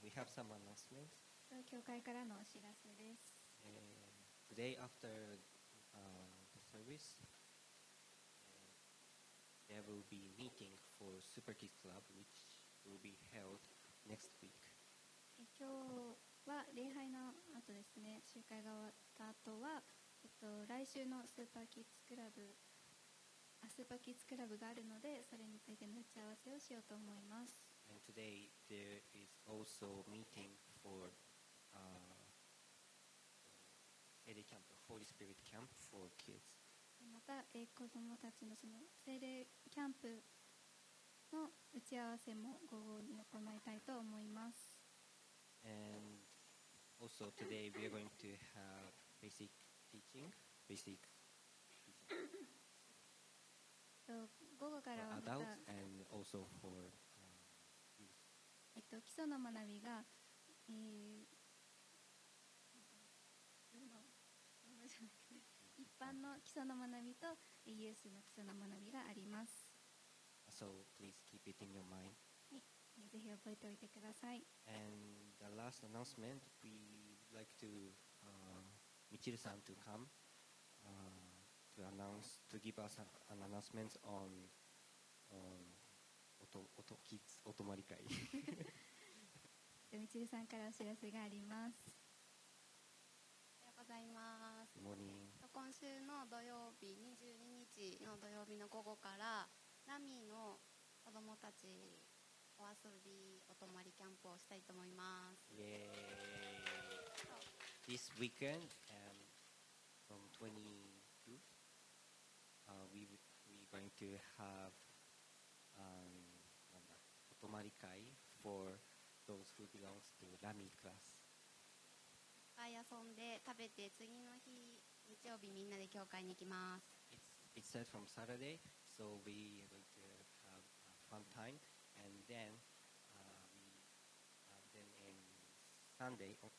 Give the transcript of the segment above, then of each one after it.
We have some announcements. 教会からのお知らせです。 Today after the service, there will be meeting for Super Kids Club, which will be held next week. 今日は礼拝の後ですね、集会が終わった後は、来週のスーパーキッズクラブがあるので、それについての打ち合わせをしようと思います。 And today there is also meeting for Holy Spirit Camp for kids. また、子どもたちのその聖霊キャンプの打ち合わせも午後に行いたいと思います。 And also today we are going to have basic teaching. 午後からはまた adults and also for youth. 基礎の学びが、一般の基礎の学びとイエスの基礎の学びがあります。 So please keep it in your mind. はい、ぜひ覚えておいてください。 And the last announcement, we like to Michiru-san to come to give us an announcement on Kids お泊まり会。 みちるさんからお知らせがあります。 おはようございます。 Good morning. 今週の土曜日22日の土曜日の午後からラミーの子どもたちお遊びお泊まりキャンプをしたいと思います。 Yay. This weekend from 22 we're going to have お泊まり会 for those who belongs to Rami class. いっぱい遊んで食べて次の日日曜日みんなで教会に行きます。 It starts from Saturday, so we are going to have a fun time, and then in Sunday we're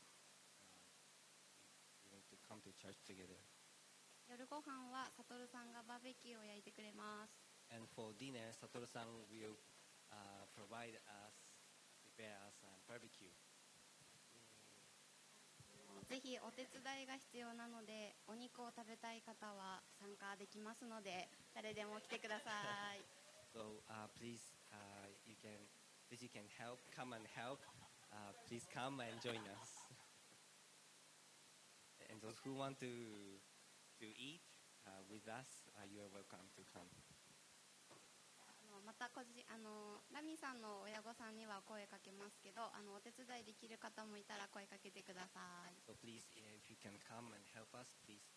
going to come to church together. 夜ご飯はサトルさんがバーベキューを焼いてくれます。 And for dinner, Satoru-san will prepare us barbecue. ぜひお手伝いが必要なのでお肉を食べたい方は参加できますので誰でも来てください。 So please, you can come and help. Please come and join us. And those who want to eat with us, you are welcome to come. またラミさんの親御さんには声かけますけどお手伝いできる方もいたら声かけてください。 So please, if you can come and help us, please